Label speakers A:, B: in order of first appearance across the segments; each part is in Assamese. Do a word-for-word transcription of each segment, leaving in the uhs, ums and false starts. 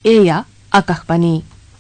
A: এয়া আকাশবাণী।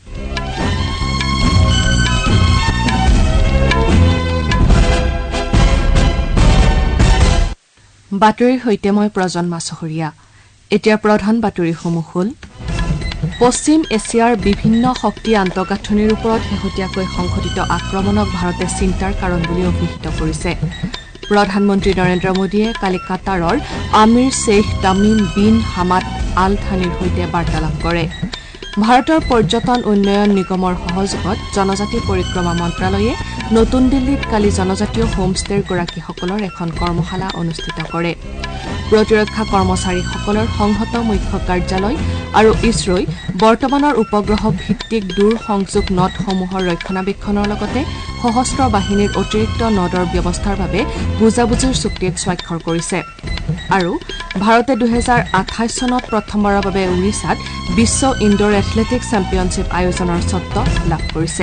A: বাতৰিৰ সৈতে মই প্ৰজন্মা চহৰীয়া। এতিয়া প্ৰধান বাতৰিসমূহ হ'ল পশ্চিম এছিয়াৰ বিভিন্ন শক্তি আন্তঃগাঁথনিৰ ওপৰত শেহতীয়াকৈ সংঘটিত আক্ৰমণক ভাৰতে চিন্তাৰ কাৰণ বুলি অভিহিত কৰিছে। প্ৰধানমন্ত্ৰী নৰেন্দ্ৰ মোদীয়ে কালি কাটাৰৰ আমিৰ Sheikh Tamim bin Hamad Al থানিৰ সৈতে বাৰ্তালাপ কৰে। ভাৰতৰ পৰ্যটন উন্নয়ন নিগমৰ সহযোগত জনজাতি পৰিক্ৰমা মন্ত্ৰালয়ে নতুন দিল্লীত কালি জনজাতীয় হোমষ্টেৰ গৰাকীসকলৰ এখন কৰ্মশালা অনুষ্ঠিত কৰে। প্ৰতিৰক্ষা কৰ্মচাৰীসকলৰ সংহত মুখ্য কাৰ্যালয় আৰু ইছৰোই বৰ্তমানৰ উপগ্ৰহ ভিত্তিক দূৰ সংযোগ নদসমূহৰ ৰক্ষণাবেক্ষণৰ লগতে সশস্ত্ৰ বাহিনীৰ অতিৰিক্ত নদৰ ব্যৱস্থাৰ বাবে বুজাবুজিৰ চুক্তিত স্বাক্ষৰ কৰিছে। আৰু ভাৰতে দুহেজাৰ আঠাইছ চনত প্ৰথমবাৰৰ বাবে ওড়িশাত বিশ্ব ইনডোৰ এথলেটিকছ চেম্পিয়নশ্বিপ আয়োজনৰ স্বত্ব লাভ কৰিছে।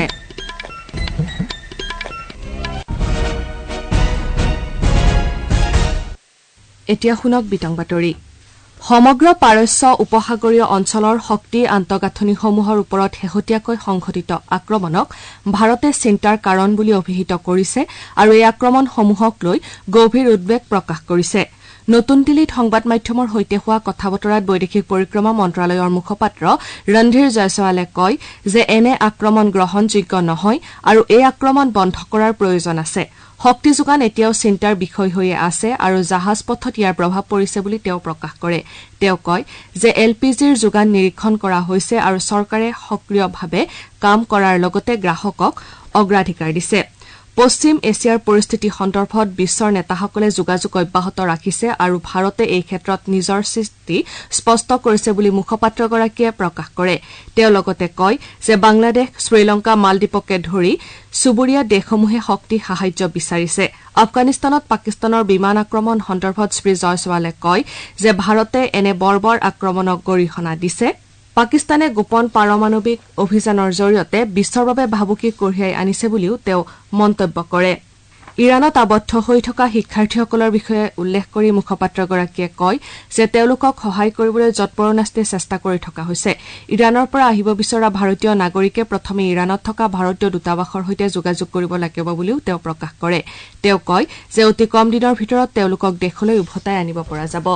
A: এতিয়া শুনক বিতং বাতৰি। সমগ্ৰ পাৰস্য উপসাগৰীয় অঞ্চলৰ শক্তি আন্তঃগাঁথনিসমূহৰ ওপৰত শেহতীয়াকৈ সংঘটিত আক্ৰমণক ভাৰতে চিন্তাৰ কাৰণ বুলি অভিহিত কৰিছে আৰু এই আক্ৰমণসমূহক লৈ গভীৰ উদ্বেগ প্ৰকাশ কৰিছে। নতুন দিল্লীত সংবাদ মাধ্যমৰ সৈতে হোৱা কথা বতৰাত বৈদেশিক পৰিক্ৰমা মন্ত্ৰালয়ৰ মুখপাত্ৰ ৰণধীৰ জয়ছৱালে কয় যে এনে আক্ৰমণ গ্ৰহণযোগ্য নহয় আৰু এই আক্ৰমণ বন্ধ কৰাৰ প্ৰয়োজন আছে। শক্তি যোগান এতিয়াও চিন্তাৰ বিষয় হৈয়ে আছে আৰু জাহাজ পথত ইয়াৰ প্ৰভাৱ পৰিছে বুলি তেওঁ প্ৰকাশ কৰে। তেওঁ কয় যে এল পি জিৰ যোগান নিৰীক্ষণ কৰা হৈছে আৰু চৰকাৰে সক্ৰিয়ভাৱে কাম কৰাৰ লগতে গ্ৰাহকক অগ্ৰাধিকাৰ দিছে। পশ্চিম এছিয়াৰ পৰিস্থিতি সন্দৰ্ভত বিশ্বৰ নেতাসকলে যোগাযোগ অব্যাহত ৰাখিছে আৰু ভাৰতে এই ক্ষেত্ৰত নিজৰ স্থিতি স্পষ্ট কৰিছে বুলি মুখপাত্ৰগৰাকীয়ে প্ৰকাশ কৰে। তেওঁ লগতে কয় যে বাংলাদেশ, শ্ৰীলংকা, মালদ্বীপকে ধৰি চুবুৰীয়া দেশসমূহে শক্তি সাহায্য বিচাৰিছে। আফগানিস্তানত পাকিস্তানৰ বিমান আক্ৰমণ সন্দৰ্ভত শ্ৰী জয়ছৱালে কয় যে ভাৰতে এনে বৰ্বৰ আক্ৰমণক গৰিহণা দিছে। পাকিস্তানে গোপন পাৰমাণৱিক অভিযানৰ জৰিয়তে বিশ্বৰ বাবে ভাবুকি কঢ়িয়াই আনিছে বুলিও তেওঁ মন্তব্য কৰে। ইৰাণত আবদ্ধ হৈ থকা শিক্ষাৰ্থীসকলৰ বিষয়ে উল্লেখ কৰি মুখপাত্ৰগৰাকীয়ে কয় যে তেওঁলোকক সহায় কৰিবলৈ যৎপৰোনাস্তি চেষ্টা কৰি থকা হৈছে। ইৰাণৰ পৰা আহিব বিচৰা ভাৰতীয় নাগৰিকে প্ৰথমে ইৰাণত থকা ভাৰতীয় দূতাবাসৰ সৈতে যোগাযোগ কৰিব লাগিব বুলিও তেওঁ প্ৰকাশ কৰে। তেওঁ কয় যে অতি কম দিনৰ ভিতৰত তেওঁলোকক দেশলৈ উভতাই আনিব পৰা যাব।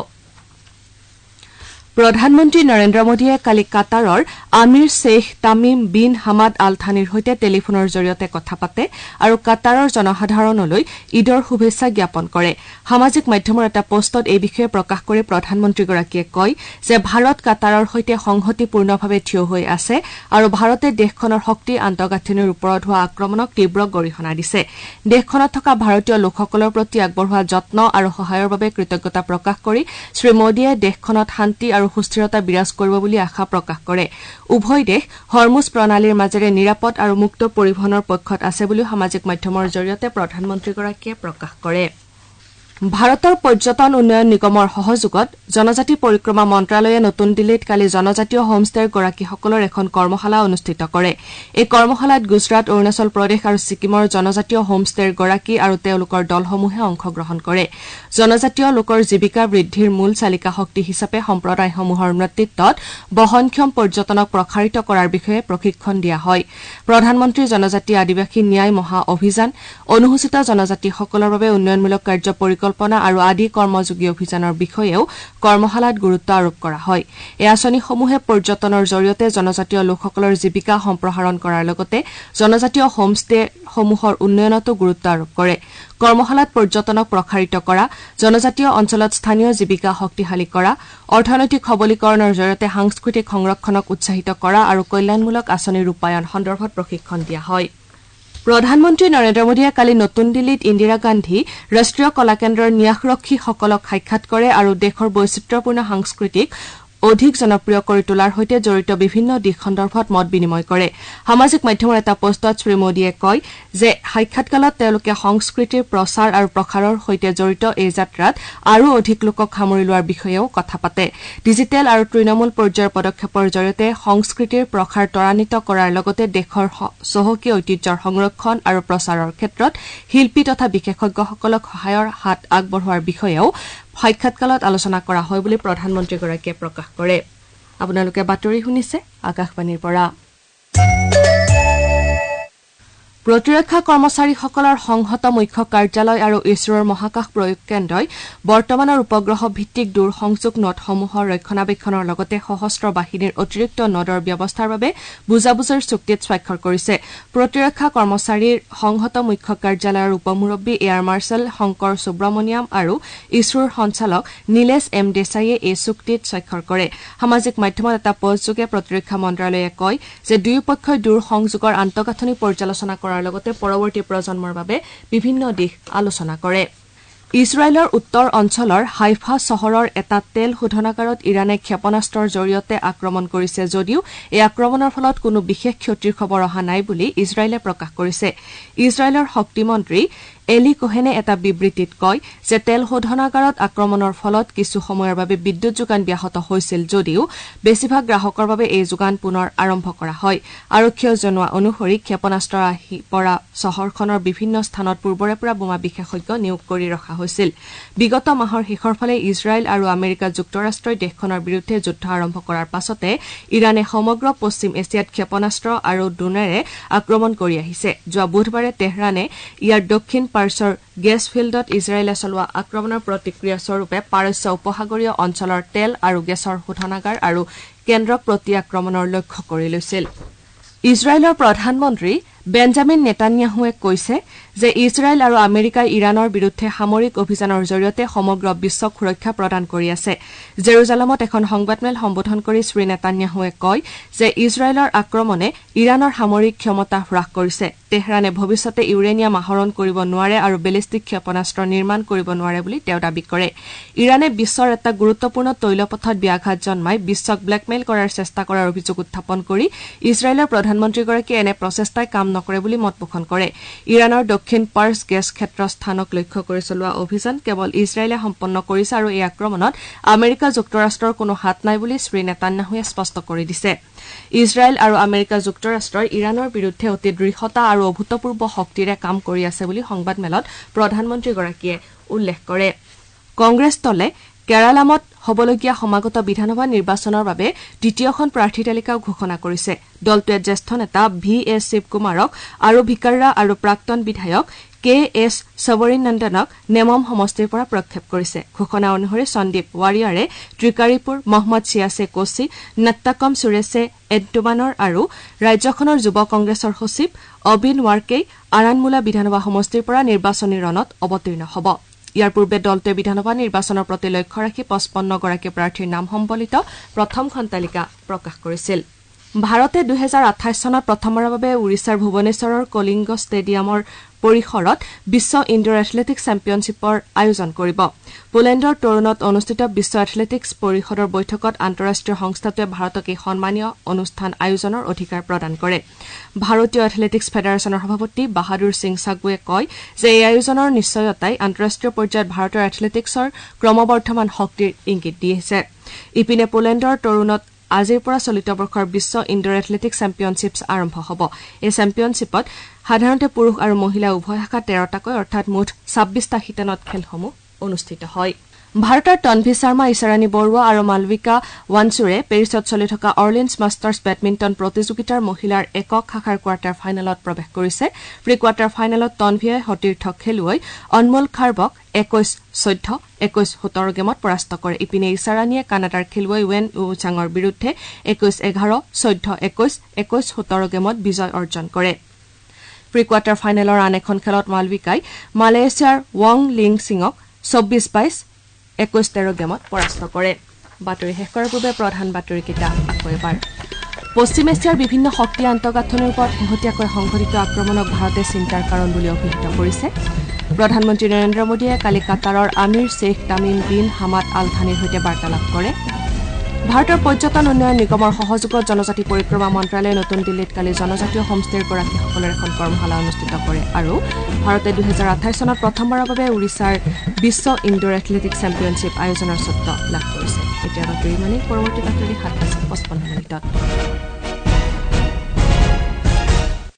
A: প্ৰধানমন্ত্ৰী নৰেন্দ্ৰ মোদীয়ে কালি কাটাৰৰ আমিৰ Sheikh Tamim bin Hamad Al থানিৰ সৈতে টেলিফোনৰ জৰিয়তে কথা পাতে আৰু কাটাৰৰ জনসাধাৰণলৈ ঈদৰ শুভেচ্ছা জ্ঞাপন কৰে। সামাজিক মাধ্যমৰ এটা পোষ্টত এই বিষয়ে প্ৰকাশ কৰি প্ৰধানমন্ত্ৰীগৰাকীয়ে কয় যে ভাৰত কাটাৰৰ সৈতে সংহতিপূৰ্ণভাৱে থিয় হৈ আছে আৰু ভাৰতে দেশখনৰ শক্তি আন্তঃগাঁথনিৰ ওপৰত হোৱা আক্ৰমণক তীব্ৰ গৰিহণা দিছে। দেশখনত থকা ভাৰতীয় লোকসকলৰ প্ৰতি আগবঢ়োৱা যত্ন আৰু সহায়ৰ বাবে কৃতজ্ঞতা প্ৰকাশ কৰি শ্ৰীমোদীয়ে দেশখনত শান্তি আৰু সুস্থিৰতা বিৰাজ কৰিব বুলি আশা প্ৰকাশ কৰে। উভয় দেশ হৰমুজ প্ৰণালীৰ মাজেৰে নিৰাপদ আৰু মুক্ত পৰিবহণৰ পক্ষত আছে বুলিও সামাজিক মাধ্যমৰ জৰিয়তে প্ৰধানমন্ত্ৰীগৰাকীয়ে প্ৰকাশ কৰে। ভাৰতৰ পৰ্যটন উন্নয়ন নিগমৰ সহযোগত জনজাতি পৰিক্ৰমা মন্ত্ৰালয়ে নতুন দিল্লীত কালি জনজাতীয় হোমষ্টেৰ গৰাকীসকলৰ এখন কৰ্মশালা অনুষ্ঠিত কৰে। এই কৰ্মশালাত গুজৰাট, অৰুণাচল প্ৰদেশ আৰু ছিকিমৰ জনজাতীয় হোমষ্টেৰ গৰাকী আৰু তেওঁলোকৰ দলসমূহে অংশগ্ৰহণ কৰে। জনজাতীয় লোকৰ জীৱিকা বৃদ্ধিৰ মূল চালিকা শক্তি হিচাপে সম্প্ৰদায়সমূহৰ নেতৃত্বত বহনক্ষম পৰ্যটনক প্ৰসাৰিত কৰাৰ বিষয়ে প্ৰশিক্ষণ দিয়া হয়। প্ৰধানমন্ত্ৰী জনজাতি আদিবাসী ন্যায় মহা অভিযান, অনুসূচিত জনজাতিসকলৰ বাবে উন্নয়নমূলক কাৰ্য পৰিকল্পনা আৰু আদি কৰ্মযোগী অভিযানৰ বিষয়েও কৰ্মশালাত গুৰুত্ব আৰোপ কৰা হয়। এই আঁচনিসমূহে পৰ্যটনৰ জৰিয়তে জনজাতীয় লোকসকলৰ জীৱিকা সম্প্ৰসাৰণ কৰাৰ লগতে জনজাতীয় হোমষ্টেসমূহৰ উন্নয়নতো গুৰুত্ব আৰোপ কৰে। কৰ্মশালাত পৰ্যটনক প্ৰসাৰিত কৰা, জনজাতীয় অঞ্চলত স্থানীয় জীৱিকা শক্তিশালী কৰা, অৰ্থনৈতিক সবলীকৰণৰ জৰিয়তে সাংস্কৃতিক সংৰক্ষণক উৎসাহিত কৰা আৰু কল্যাণমূলক আঁচনিৰ ৰূপায়ণ সন্দৰ্ভত প্ৰশিক্ষণ দিয়া হয়। প্ৰধানমন্ত্ৰী নৰেন্দ্ৰ মোদীয়ে কালি নতুন দিল্লীত ইন্দিৰা গান্ধী ৰাষ্ট্ৰীয় কলাকেন্দ্ৰৰ ন্যাসৰক্ষীসকলক সাক্ষাৎ কৰে আৰু দেশৰ বৈচিত্ৰ্যপূৰ্ণ সাংস্কৃতিক অধিক জনপ্ৰিয় কৰি তোলাৰ সৈতে জড়িত বিভিন্ন দিশ সন্দৰ্ভত মত বিনিময় কৰে। সামাজিক মাধ্যমৰ এটা পোষ্টত শ্ৰীমোদীয়ে কয় যে সাক্ষাৎকালত তেওঁলোকে সংস্কৃতিৰ প্ৰচাৰ আৰু প্ৰসাৰৰ সৈতে জড়িত এই যাত্ৰাত আৰু অধিক লোকক সামৰি লোৱাৰ বিষয়েও কথা পাতে। ডিজিটেল আৰু তৃণমূল পৰ্যায়ৰ পদক্ষেপৰ জৰিয়তে সংস্কৃতিৰ প্ৰসাৰ ত্বৰান্বিত কৰাৰ লগতে দেশৰ চহকী ঐতিহ্যৰ সংৰক্ষণ আৰু প্ৰচাৰৰ ক্ষেত্ৰত শিল্পী তথা বিশেষজ্ঞসকলক সহায়ৰ হাত আগবঢ়োৱাৰ বিষয়েও সাক্ষাৎকালত আলোচনা কৰা হয় বুলি প্ৰধানমন্ত্ৰীগৰাকীয়ে প্ৰকাশ কৰে। আপোনালোকে বাতৰি শুনিছে আকাশবাণীৰ পৰা। প্ৰতিৰক্ষা কৰ্মচাৰীসকলৰ সংহত মুখ্য কাৰ্যালয় আৰু ইছৰোৰ মহাকাশ প্ৰয়োগ কেন্দ্ৰই বৰ্তমানৰ উপগ্ৰহ ভিত্তিক দূৰ সংযোগ নটসমূহৰ ৰক্ষণাবেক্ষণৰ লগতে সশস্ত্ৰ বাহিনীৰ অতিৰিক্ত নদৰ ব্যৱস্থাৰ বাবে বুজাবুজিৰ চুক্তিত স্বাক্ষৰ কৰিছে। প্ৰতিৰক্ষা কৰ্মচাৰীৰ সংহত মুখ্য কাৰ্যালয়ৰ উপমুৰব্বী এয়াৰ মাৰ্ছেল শংকৰ সুব্ৰমণিয়াম আৰু ইছৰোৰ সঞ্চালক নীলেশ এম দেশাইয়ে এই চুক্তিত স্বাক্ষৰ কৰে। সামাজিক মাধ্যমত এটা পষ্টযোগে প্ৰতিৰক্ষা মন্ত্ৰালয়ে কয় যে দুয়োপক্ষই দূৰ সংযোগৰ আন্তঃগাঁথনি পৰ্যালোচনা কৰাৰ লগতে পৰৱৰ্তী প্ৰজন্মৰ বাবে বিভিন্ন দিশ আলোচনা কৰে। ইজৰাইলৰ উত্তৰ অঞ্চলৰ হাইফা চহৰৰ এটা তেল শোধনাগাৰত ইৰাণে ক্ষেপণাস্ত্ৰৰ জৰিয়তে আক্ৰমণ কৰিছে যদিও এই আক্ৰমণৰ ফলত কোনো বিশেষ ক্ষতিৰ খবৰ অহা নাই বুলি ইজৰাইলে প্ৰকাশ কৰিছে। ইজৰাইলৰ শক্তিমন্ত্ৰী এলি কোহেনে এটা বিবৃতিত কয় যে তেল শোধনাগাৰত আক্ৰমণৰ ফলত কিছু সময়ৰ বাবে বিদ্যুৎ যোগান ব্যাহত হৈছিল যদিও বেছিভাগ গ্ৰাহকৰ বাবে এই যোগান পুনৰ আৰম্ভ কৰা হয়। আৰক্ষীয়ে জনোৱা অনুসৰি ক্ষেপণাস্ত্ৰ আহি পৰা চহৰখনৰ বিভিন্ন স্থানত পূৰ্বৰে পৰা বোমা বিশেষজ্ঞ নিয়োগ কৰি ৰখা হৈছিল। বিগত মাহৰ শেষৰ ফালে ইজৰাইল আৰু আমেৰিকা যুক্তৰাষ্ট্ৰই দেশখনৰ বিৰুদ্ধে যুদ্ধ আৰম্ভ কৰাৰ পাছতে ইৰাণে সমগ্ৰ পশ্চিম এছিয়াত ক্ষেপণাস্ত্ৰ আৰু ড্ৰোনেৰে আক্ৰমণ কৰি আহিছে। যোৱা বুধবাৰে তেহৰানে ইয়াৰ দক্ষিণ পাৰ্চৰ গেছ ফিল্ডত ইজৰাইলে চলোৱা আক্ৰমণৰ প্ৰতিক্ৰিয়া স্বৰূপে পাৰস্য উপসাগৰীয় অঞ্চলৰ তেল আৰু গেছৰ শোধনাগাৰ আৰু কেন্দ্ৰক প্ৰতি আক্ৰমণৰ লক্ষ্য কৰি লৈছিল। ইজৰাইলৰ প্ৰধানমন্ত্ৰী বেঞ্জামিন নেতান্যাহুৱে কৈছে যে ইজৰাইল আৰু আমেৰিকাই ইৰাণৰ বিৰুদ্ধে সামৰিক অভিযানৰ জৰিয়তে সমগ্ৰ বিশ্বক সুৰক্ষা প্ৰদান কৰি আছে। জেৰুজালেমত এখন সংবাদমেল সম্বোধন কৰি শ্ৰী নেতান্যাহুৱে কয় যে ইজৰাইলৰ আক্ৰমণে ইৰাণৰ সামৰিক ক্ষমতা হ্ৰাস কৰিছে। তেহৰানে ভৱিষ্যতে ইউৰেনিয়াম আহৰণ কৰিব নোৱাৰে আৰু বেলিষ্টিক ক্ষেপণাস্ত্ৰ নিৰ্মাণ কৰিব নোৱাৰে বুলি তেওঁ দাবী কৰে। ইৰাণে বিশ্বৰ এটা গুৰুত্বপূৰ্ণ তৈলপথত ব্যাঘাত জন্মাই বিশ্বক ব্লেকমেইল কৰাৰ চেষ্টা কৰাৰ অভিযোগ উত্থাপন কৰি ইজৰাইলৰ প্ৰধানমন্ত্ৰীগৰাকীয়ে এনে প্ৰচেষ্টাই কাম নকৰে বুলি মত পোষণ কৰে। ইৰাণৰ দক্ষিণ পাৰ্চ গেছ ক্ষেত্ৰ স্থানক লক্ষ্য কৰি চলোৱা অভিযান কেৱল ইজৰাইলে সম্পন্ন কৰিছে আৰু এই আক্ৰমণত আমেৰিকা যুক্তৰাষ্ট্ৰৰ কোনো হাত নাই বুলি শ্ৰী নেতান্যাহুৱে স্পষ্ট কৰি দিছে। ইজৰাইল আৰু আমেৰিকা যুক্তৰাষ্ট্ৰই ইৰাণৰ বিৰুদ্ধে অতি দৃঢ়তা আৰু অভূতপূৰ্ব শক্তিৰে কাম কৰি আছে বুলি সংবাদমেলত প্ৰধানমন্ত্ৰীগৰাকীয়ে উল্লেখ কৰে। কংগ্ৰেছ দলে কেৰালামত হবলগীয়া সমাগত বিধানসভা নিৰ্বাচনৰ বাবে দ্বিতীয়খন প্ৰাৰ্থী তালিকাও ঘোষণা কৰিছে। দলটোৱে জ্যেষ্ঠ নেতা ভি এছ শিৱকুমাৰক আৰু ভিকাৰ্ৰা আৰু প্ৰাক্তন বিধায়ক কে এছ সবৰীনন্দনক নেমম সমষ্টিৰ পৰা প্ৰক্ষেপ কৰিছে। ঘোষণা অনুসৰি সন্দীপ ৱাৰিয়াৰে ত্ৰিকাৰীপুৰ, মহম্মদ চিয়াছে কোচি, নট্টাকম সুৰেশে এডুবানৰ আৰু ৰাজ্যখনৰ যুৱ কংগ্ৰেছৰ সচিব অবিন ৱাৰ্কেই আৰানমুলা বিধানসভা সমষ্টিৰ পৰা নিৰ্বাচনী ৰণত অৱতীৰ্ণ হ'ব। ইয়াৰ পূৰ্বে দলটোৱে বিধানসভা নিৰ্বাচনৰ প্ৰতি লক্ষ্য ৰাখি পঁচপন্নগৰাকী প্ৰাৰ্থীৰ নাম সম্বলিত প্ৰথমখন তালিকা প্ৰকাশ কৰিছিল। ভাৰতে দুহেজাৰ আঠাইছ চনত প্ৰথমবাৰৰ বাবে ওড়িশাৰ ভুৱনেশ্বৰৰ কলিংগ ষ্টেডিয়ামৰ পৰিসৰত বিশ্ব ইনডোৰ এথলেটিক্স চেম্পিয়নশ্বিপৰ আয়োজন কৰিব। পোলেণ্ডৰ টৰোনত অনুষ্ঠিত বিশ্ব এথলেটিক্স পৰিষদৰ বৈঠকত আন্তঃৰাষ্ট্ৰীয় সংস্থাটোৱে ভাৰতক এই সন্মানীয় অনুষ্ঠান আয়োজনৰ অধিকাৰ প্ৰদান কৰে। ভাৰতীয় এথলেটিক্স ফেডাৰেশ্যনৰ সভাপতি বাহাদুৰ সিং চাগুৱে কয় যে এই আয়োজনৰ নিশ্চয়তাই আন্তঃৰাষ্ট্ৰীয় পৰ্যায়ত ভাৰতৰ এথলেটিক্সৰ ক্ৰমবৰ্ধমান শক্তিৰ ইংগিত দিছে। ইপিনে পোলেণ্ডৰ টৰোনত আজিৰ পৰা চলিত বৰ্ষৰ বিশ্ব ইনডোৰ এথলেটিক্স চেম্পিয়নশ্বিপ আৰম্ভ হ'ব। এই চেম্পিয়নশ্বিপত সাধাৰণতে পুৰুষ আৰু মহিলা উভয় শাখাত তেৰটাকৈ অৰ্থাৎ মুঠ ছাব্বিছটা শিতানত খেলসমূহ অনুষ্ঠিত হয়। ভাৰতৰ তন্ভী শৰ্মা, ইছাৰাণী বৰুৱা আৰু মালবিকা ৱানচুৰে পেৰিছত চলি থকা অৰ্লিন্স মাষ্টাৰ্ছ বেডমিণ্টন প্ৰতিযোগিতাৰ মহিলাৰ একক শাখাৰ কোৱাৰ্টাৰ ফাইনেলত প্ৰৱেশ কৰিছে। প্ৰি কোৱাৰ্টাৰ ফাইনেলত তন্ভীয়ে সতীৰ্থ খেলুৱৈ অনমোল খাৰ্বক একৈশ চৈধ্য, একৈশ সোতৰ গেমত পৰাস্ত কৰে। ইপিনে ইছাৰাণীয়ে কানাডাৰ খেলুৱৈ ৱেন উ চাঙৰ বিৰুদ্ধে একৈশ এঘাৰ, চৈধ্য একৈশ, একৈশ সোতৰ গেমত বিজয় অৰ্জন কৰে। প্ৰি কোৱাৰ্টাৰ ফাইনেলৰ আন এখন খেলত মালবিকাই মালয়েছিয়াৰ ৱং লিং সিঙক চৌব্বিছ বাইশ, একৈশ তেৰ গেমত পৰাস্ত কৰে। বাতৰি শেষ কৰাৰ পূৰ্বে প্ৰধান বাতৰিকেইটা আকৌ এবাৰ। পশ্চিম এছিয়াৰ বিভিন্ন শক্তি আন্তঃগাঁথনিৰ ওপৰত শেহতীয়াকৈ সংঘটিত আক্ৰমণক ভাৰতে চিন্তাৰ কাৰণ বুলি অভিহিত কৰিছে। প্ৰধানমন্ত্ৰী নৰেন্দ্ৰ মোদীয়ে কালি কাটাৰৰ আমিৰ Sheikh Tamim bin Hamad Al থানিৰ সৈতে বাৰ্তালাপ কৰে। ভাৰতৰ পৰ্যটন উন্নয়ন নিগমৰ সহযোগত জনজাতি পৰিক্ৰমা মন্ত্ৰালয়ে নতুন দিল্লীত কালি জনজাতীয় হোমষ্টেৰ গৰাকীসকলৰ এখন কৰ্মশালা অনুষ্ঠিত কৰে। আৰু ভাৰতে দুহেজাৰ আঠাইছ চনত প্ৰথমবাৰৰ বাবে ওড়িশাৰ বিশ্ব ইনডোৰ এথলেটিক্স চেম্পিয়নশ্বিপ আয়োজনৰ স্বত্ব লাভ কৰিছে। এতিয়া বাতৰি মানে পৰৱৰ্তী বাতৰি সাত বাজি পঁচপন্ন মিনিটত।